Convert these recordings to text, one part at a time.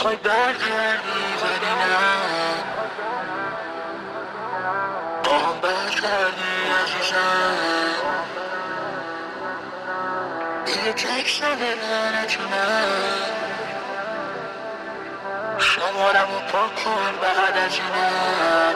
میخوای برگردی ولی نه با هم برگردی عزیزم دیگه تکس نداره نتونم شمارم رو پاک کن بعد از اینم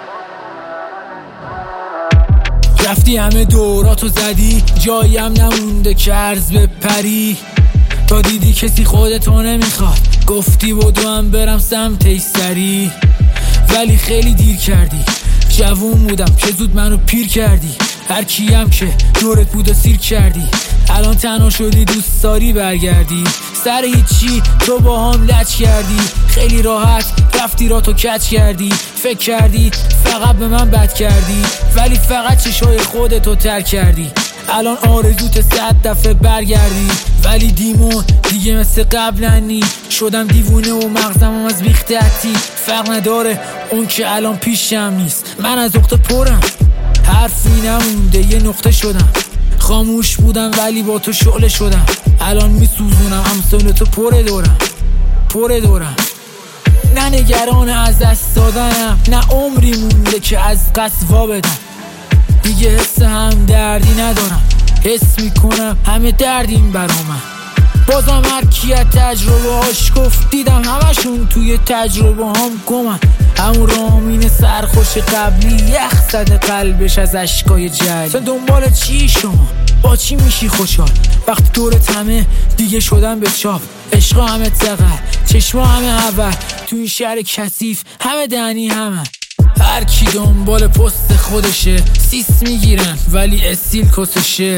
رفتی همه دوراتو زدی جاییم نمونده که عرض بپری تا دیدی کسی خودتو نمیخواد گفتی بدو هم برم سمت سری ولی خیلی دیر کردی جوون بودم چه زود منو پیر کردی هر کیم که دورت بود و سیر کردی الان تنها شدی دوست داری برگردی سر هیچی تو با هم لچ کردی خیلی راحت رفتی را تو کچ کردی فکر کردی فقط به من بد کردی ولی فقط چشای خودتو ترک کردی الان آرزوت 100 دفعه برگردی ولی دیمون دیگه مثل قبل نی شدم دیوونه و مغزمم از بیختتی فرق نداره اون که الان پیشم نیست من از نقطه پرم حرفی نمونده یه نقطه شدم خاموش بودم ولی با تو شعله شدم الان میسوزونم امثال تو پر دورم نه نگران از دست دادنم نه عمری مونده که از قصد وا بدم دیگه حس هم دردی ندارم حس میکنم همه دردیم برامن بازم هر کی از تجربه هاش گفت دیدم همشون توی تجربه هم گمن همون رامین سرخوش قبلی یخ زده قلبش از اشکای جلی دنبال چی شما با چی میشی خوشحال وقتی دورت همه دیگه شدن به چاپ عشقا همه تقر چشما همه هور تو این شهر کثیف همه دهنی همه هر کی دنبال پست خودشه سیس میگیرن ولی استیل کس شعر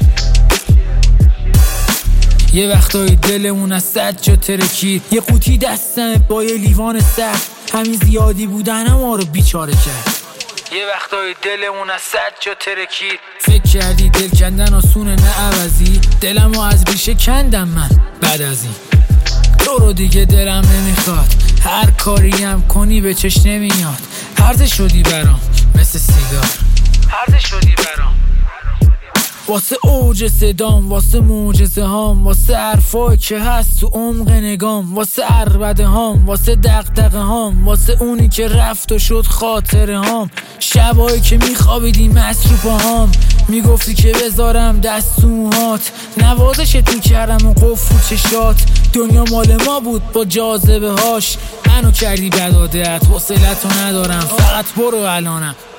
یه وقتایی دلمون از 100 جا ترکید یه قوطی دستم با یه لیوان سر همین زیادی بودن ما رو بیچاره کرد یه وقتایی دلمون از 100 جا ترکید فکر کردی دل کندن آسونه نه عوضی دلمو از ریشه کندم من بعد از این تو رو دیگه دلم نمیخواد هر کاریم کنی به چش نمیاد هرزه شدی برام مثل سیگار هرزه شدی برام واسه اوج صدام واسه معجزه هام واسه حرفایی که هست تو عمق نگام واسه عربده هام واسه دغدغه هام واسه اونی که رفت و شد خاطره هام شبایی که میخوابیدی مصروف هام میگفتی که بذارم دست تو موهات نوازشت میکردم و قفل چشات دنیا مال ما بود با جاذبه هاش منو کردی بد عادت حوصلتو ندارم فقط برو الانم